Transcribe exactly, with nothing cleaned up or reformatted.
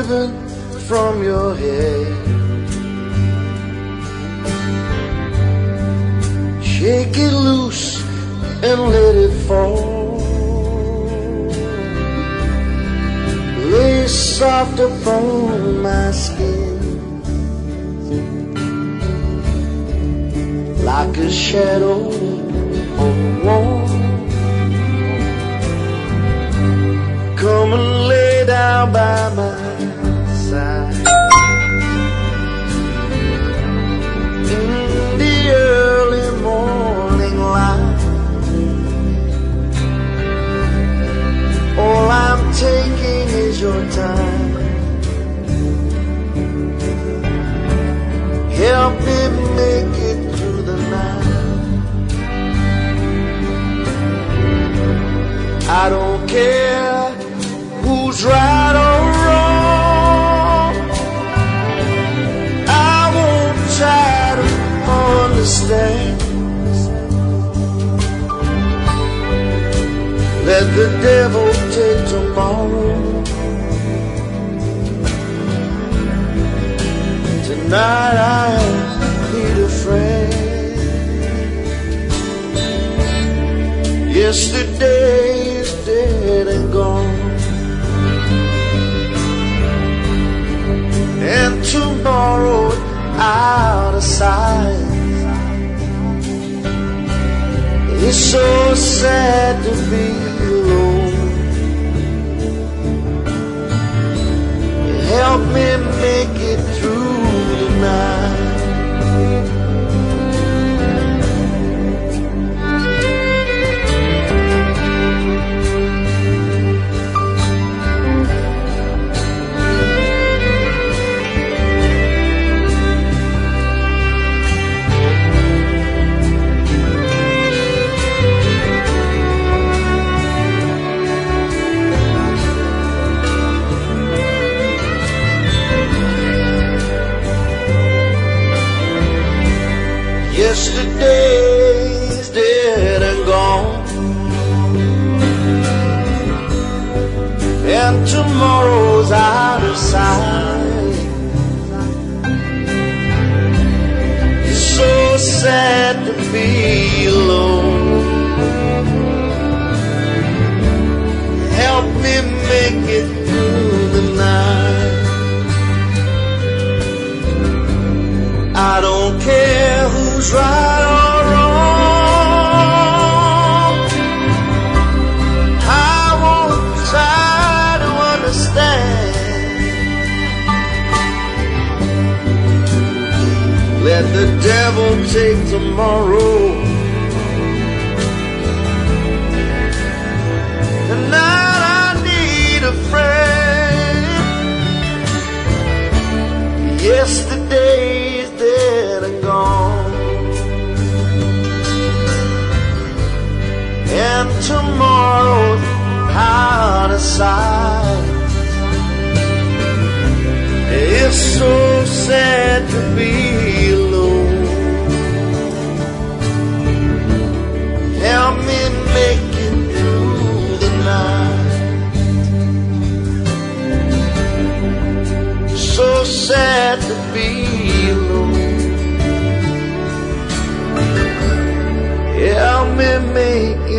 ribbon from your hair. Shake it loose and let it fall. Lay soft upon my skin, like a shadow on the wall. Come and lay down by my side in the early morning light. All I'm taking is your time. Help me make it through the night. I don't care who's right or wrong. I won't try to understand. Let the devil take tomorrow. Tonight I need a friend. Yesterday is dead and gone, and tomorrow out of sight. It's so sad to be alone. Help me make it through the night. Yesterday's dead and gone, and tomorrow's out of sight. It's so sad to be alone. Help me make it through the night. I don't care who's right or wrong. I won't try to understand. Let the devil take tomorrow. Tonight I need a friend. Yesterday's dead and gone, and tomorrow's out of sight. It's so sad to be alone. Help me make it through the night. So sad to be alone. Help me make it